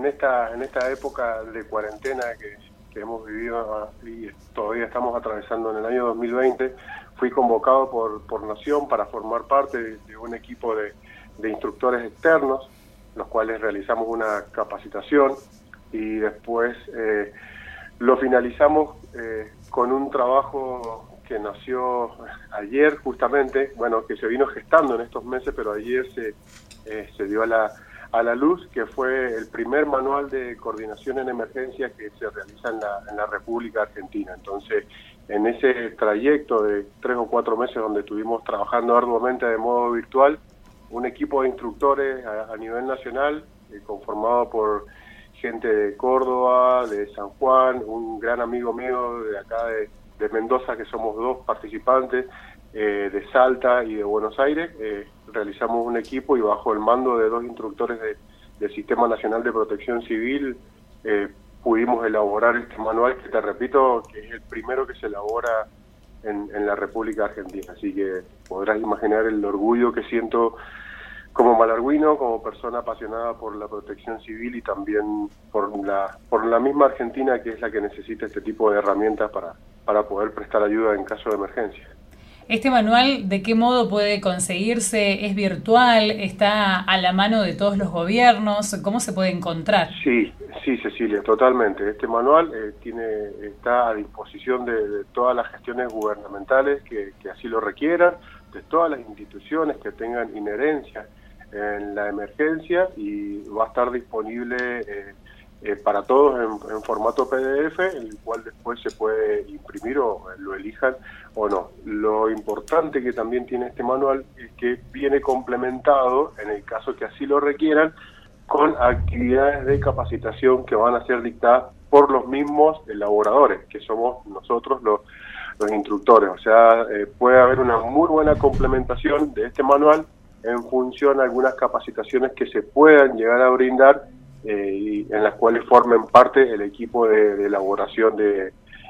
en esta época de cuarentena que hemos vivido y todavía estamos atravesando en el año 2020, fui convocado por Nación para formar parte de un equipo de instructores externos, los cuales realizamos una capacitación y después lo finalizamos con un trabajo que nació ayer justamente, bueno, que se vino gestando en estos meses, pero ayer se dio a la luz, que fue el primer manual de coordinación en emergencia que se realiza en la República Argentina. Entonces, en ese trayecto de 3 o 4 meses donde estuvimos trabajando arduamente de modo virtual, un equipo de instructores a nivel nacional, conformado por gente de Córdoba, de San Juan, un gran amigo mío de acá de Mendoza, que somos 2 participantes, de Salta y de Buenos Aires, realizamos un equipo y bajo el mando de 2 instructores del Sistema Nacional de Protección Civil pudimos elaborar este manual, que te repito, que es el primero que se elabora en la República Argentina. Así que podrás imaginar el orgullo que siento como malargüino, como persona apasionada por la protección civil y también por la misma Argentina, que es la que necesita este tipo de herramientas para poder prestar ayuda en caso de emergencia. ¿Este manual de qué modo puede conseguirse? ¿Es virtual? ¿Está a la mano de todos los gobiernos? ¿Cómo se puede encontrar? Sí, Cecilia, totalmente. Este manual está a disposición de todas las gestiones gubernamentales que así lo requieran, de todas las instituciones que tengan inherencia en la emergencia, y va a estar disponible para todos en formato PDF, el cual después se puede imprimir o lo elijan o no. Lo importante que también tiene este manual es que viene complementado, en el caso que así lo requieran, con actividades de capacitación que van a ser dictadas por los mismos elaboradores, que somos nosotros los instructores. O sea, puede haber una muy buena complementación de este manual en función a algunas capacitaciones que se puedan llegar a brindar y en las cuales formen parte el equipo de elaboración de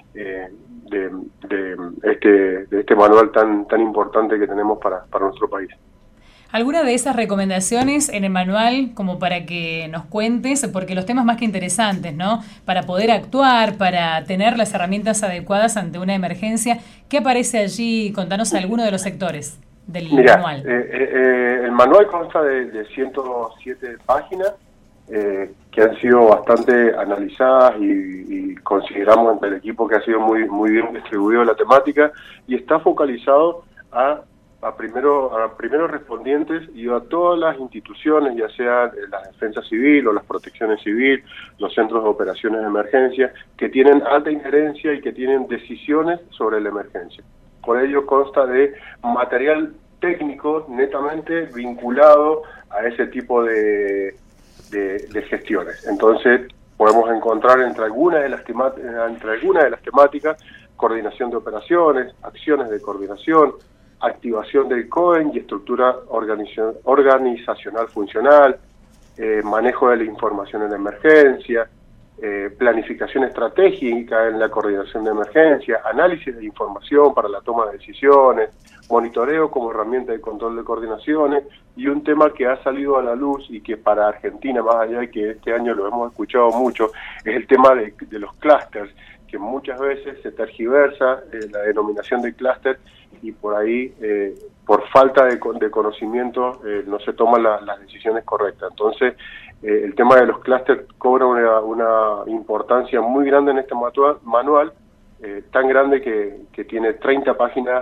este manual tan importante que tenemos para nuestro país. ¿Alguna de esas recomendaciones en el manual, como para que nos cuentes? Porque los temas más que interesantes, ¿no? Para poder actuar, para tener las herramientas adecuadas ante una emergencia. ¿Qué aparece allí? Contanos alguno de los sectores del manual. El manual consta de 107 páginas que han sido bastante analizadas y consideramos entre el equipo que ha sido muy bien distribuido la temática, y está focalizado a primeros respondientes y a todas las instituciones, ya sea la defensa civil o las protecciones civil, los centros de operaciones de emergencia, que tienen alta injerencia y que tienen decisiones sobre la emergencia. Por ello consta de material técnico netamente vinculado a ese tipo de gestiones. Entonces podemos encontrar entre algunas de las temáticas coordinación de operaciones, acciones de coordinación, activación del COEN y estructura organizacional funcional, manejo de la información en emergencia, planificación estratégica en la coordinación de emergencia, análisis de información para la toma de decisiones, monitoreo como herramienta de control de coordinaciones, y un tema que ha salido a la luz y que para Argentina, más allá de que este año lo hemos escuchado mucho, es el tema de los clústeres, que muchas veces se tergiversa la denominación de clúster y por ahí, por falta de conocimiento, no se toman las decisiones correctas. Entonces, el tema de los clústeres cobra una importancia muy grande en este manual, tan grande que tiene 30 páginas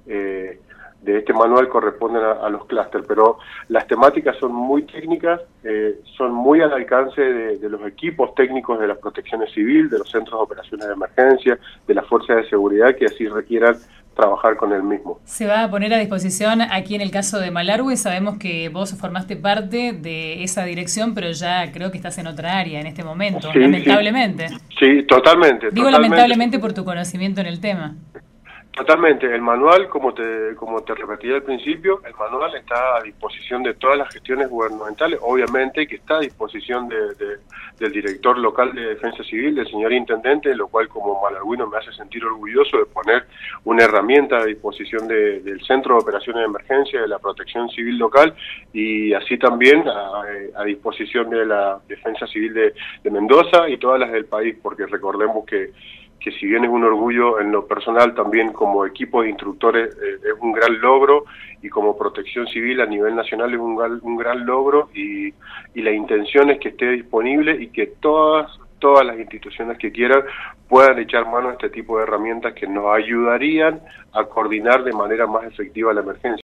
de este manual corresponden a los clústeres, pero las temáticas son muy técnicas, son muy al alcance de los equipos técnicos de las protecciones civil, de los centros de operaciones de emergencia, de las fuerzas de seguridad que así requieran trabajar con el mismo. Se va a poner a disposición aquí en el caso de Malargüe. Sabemos que vos formaste parte de esa dirección, pero ya creo que estás en otra área en este momento, lamentablemente. Sí, totalmente. Digo lamentablemente por tu conocimiento en el tema. Totalmente, el manual, como te repetí al principio, el manual está a disposición de todas las gestiones gubernamentales, obviamente que está a disposición del director local de Defensa Civil, del señor Intendente, lo cual como malargüino me hace sentir orgulloso de poner una herramienta a disposición del Centro de Operaciones de Emergencia, de la Protección Civil local, y así también a disposición de la Defensa Civil de Mendoza y todas las del país, porque recordemos que si bien es un orgullo en lo personal, también como equipo de instructores es un gran logro, y como protección civil a nivel nacional es un gran logro, y la intención es que esté disponible y que todas las instituciones que quieran puedan echar mano a este tipo de herramientas que nos ayudarían a coordinar de manera más efectiva la emergencia.